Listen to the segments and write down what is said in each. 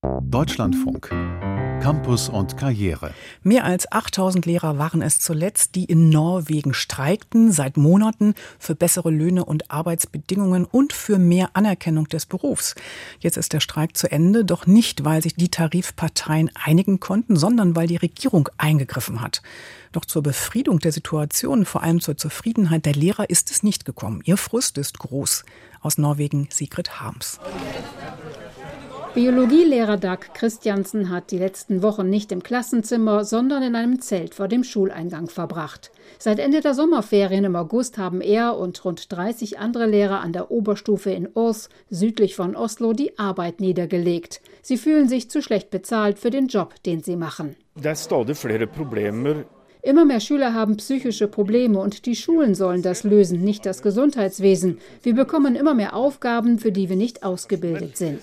Deutschlandfunk. Campus und Karriere. Mehr als 8000 Lehrer waren es zuletzt, die in Norwegen streikten, seit Monaten für bessere Löhne und Arbeitsbedingungen und für mehr Anerkennung des Berufs. Jetzt ist der Streik zu Ende, doch nicht, weil sich die Tarifparteien einigen konnten, sondern weil die Regierung eingegriffen hat. Doch zur Befriedung der Situation, vor allem zur Zufriedenheit der Lehrer, ist es nicht gekommen. Ihr Frust ist groß. Aus Norwegen Sigrid Harms. Biologielehrer Dag Christiansen hat die letzten Wochen nicht im Klassenzimmer, sondern in einem Zelt vor dem Schuleingang verbracht. Seit Ende der Sommerferien im August haben er und rund 30 andere Lehrer an der Oberstufe in Ås, südlich von Oslo, die Arbeit niedergelegt. Sie fühlen sich zu schlecht bezahlt für den Job, den sie machen. Immer mehr Schüler haben psychische Probleme und die Schulen sollen das lösen, nicht das Gesundheitswesen. Wir bekommen immer mehr Aufgaben, für die wir nicht ausgebildet sind.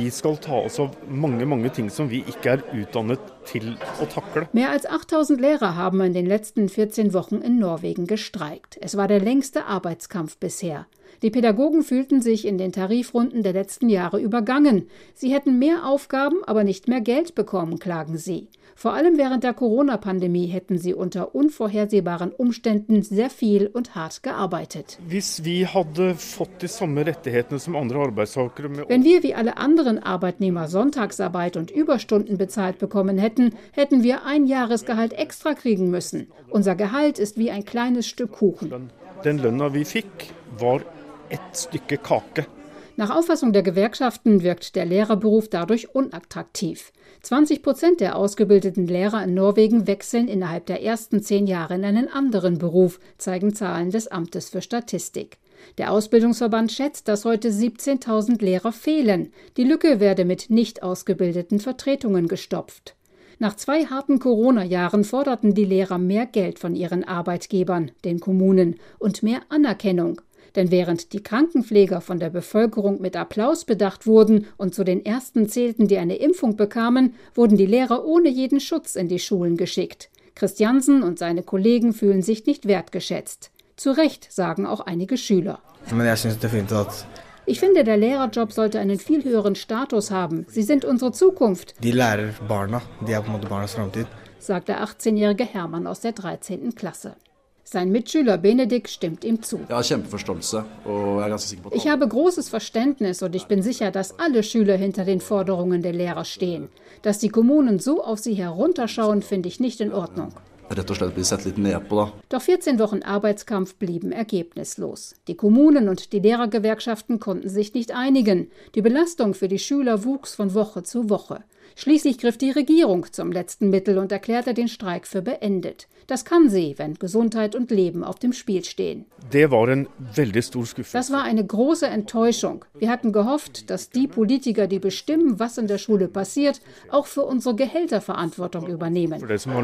Mehr als 8000 Lehrer haben in den letzten 14 Wochen in Norwegen gestreikt. Es war der längste Arbeitskampf bisher. Die Pädagogen fühlten sich in den Tarifrunden der letzten Jahre übergangen. Sie hätten mehr Aufgaben, aber nicht mehr Geld bekommen, klagen sie. Vor allem während der Corona-Pandemie hätten sie unter unvorhersehbaren Umständen sehr viel und hart gearbeitet. Wenn wir wie alle anderen Arbeitnehmer Sonntagsarbeit und Überstunden bezahlt bekommen hätten, hätten wir ein Jahresgehalt extra kriegen müssen. Unser Gehalt ist wie ein kleines Stück Kuchen. Nach Auffassung der Gewerkschaften wirkt der Lehrerberuf dadurch unattraktiv. 20% der ausgebildeten Lehrer in Norwegen wechseln innerhalb der ersten 10 Jahre in einen anderen Beruf, zeigen Zahlen des Amtes für Statistik. Der Ausbildungsverband schätzt, dass heute 17.000 Lehrer fehlen. Die Lücke werde mit nicht ausgebildeten Vertretungen gestopft. Nach 2 harten Corona-Jahren forderten die Lehrer mehr Geld von ihren Arbeitgebern, den Kommunen, und mehr Anerkennung. Denn während die Krankenpfleger von der Bevölkerung mit Applaus bedacht wurden und zu den ersten zählten, die eine Impfung bekamen, wurden die Lehrer ohne jeden Schutz in die Schulen geschickt. Christiansen und seine Kollegen fühlen sich nicht wertgeschätzt. Zu Recht, sagen auch einige Schüler. Ich finde, der Lehrerjob sollte einen viel höheren Status haben. Sie sind unsere Zukunft, sagt der 18-jährige Hermann aus der 13. Klasse. Sein Mitschüler Benedikt stimmt ihm zu. Ich habe großes Verständnis und ich bin sicher, dass alle Schüler hinter den Forderungen der Lehrer stehen. Dass die Kommunen so auf sie herunterschauen, finde ich nicht in Ordnung. Doch 14 Wochen Arbeitskampf blieben ergebnislos. Die Kommunen und die Lehrergewerkschaften konnten sich nicht einigen. Die Belastung für die Schüler wuchs von Woche zu Woche. Schließlich griff die Regierung zum letzten Mittel und erklärte den Streik für beendet. Das kann sie, wenn Gesundheit und Leben auf dem Spiel stehen. Das war eine große Enttäuschung. Wir hatten gehofft, dass die Politiker, die bestimmen, was in der Schule passiert, auch für unsere Gehälter Verantwortung übernehmen,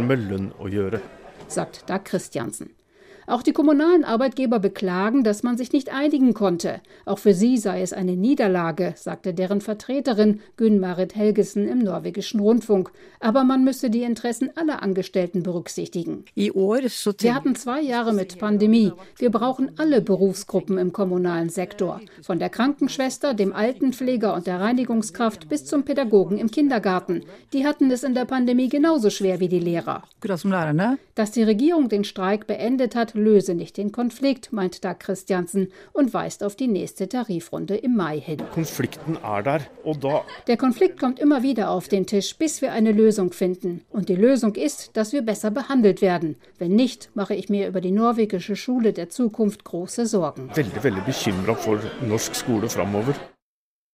sagt Dag Christiansen. Auch die kommunalen Arbeitgeber beklagen, dass man sich nicht einigen konnte. Auch für sie sei es eine Niederlage, sagte deren Vertreterin Gunn-Marit Helgesen im norwegischen Rundfunk. Aber man müsse die Interessen aller Angestellten berücksichtigen. Wir hatten 2 Jahre mit Pandemie. Wir brauchen alle Berufsgruppen im kommunalen Sektor. Von der Krankenschwester, dem Altenpfleger und der Reinigungskraft bis zum Pädagogen im Kindergarten. Die hatten es in der Pandemie genauso schwer wie die Lehrer. Dass die Regierung den Streik beendet hat, löse nicht den Konflikt, meint Dag Christiansen und weist auf die nächste Tarifrunde im Mai hin. Der Konflikt kommt immer wieder auf den Tisch, bis wir eine Lösung finden. Und die Lösung ist, dass wir besser behandelt werden. Wenn nicht, mache ich mir über die norwegische Schule der Zukunft große Sorgen.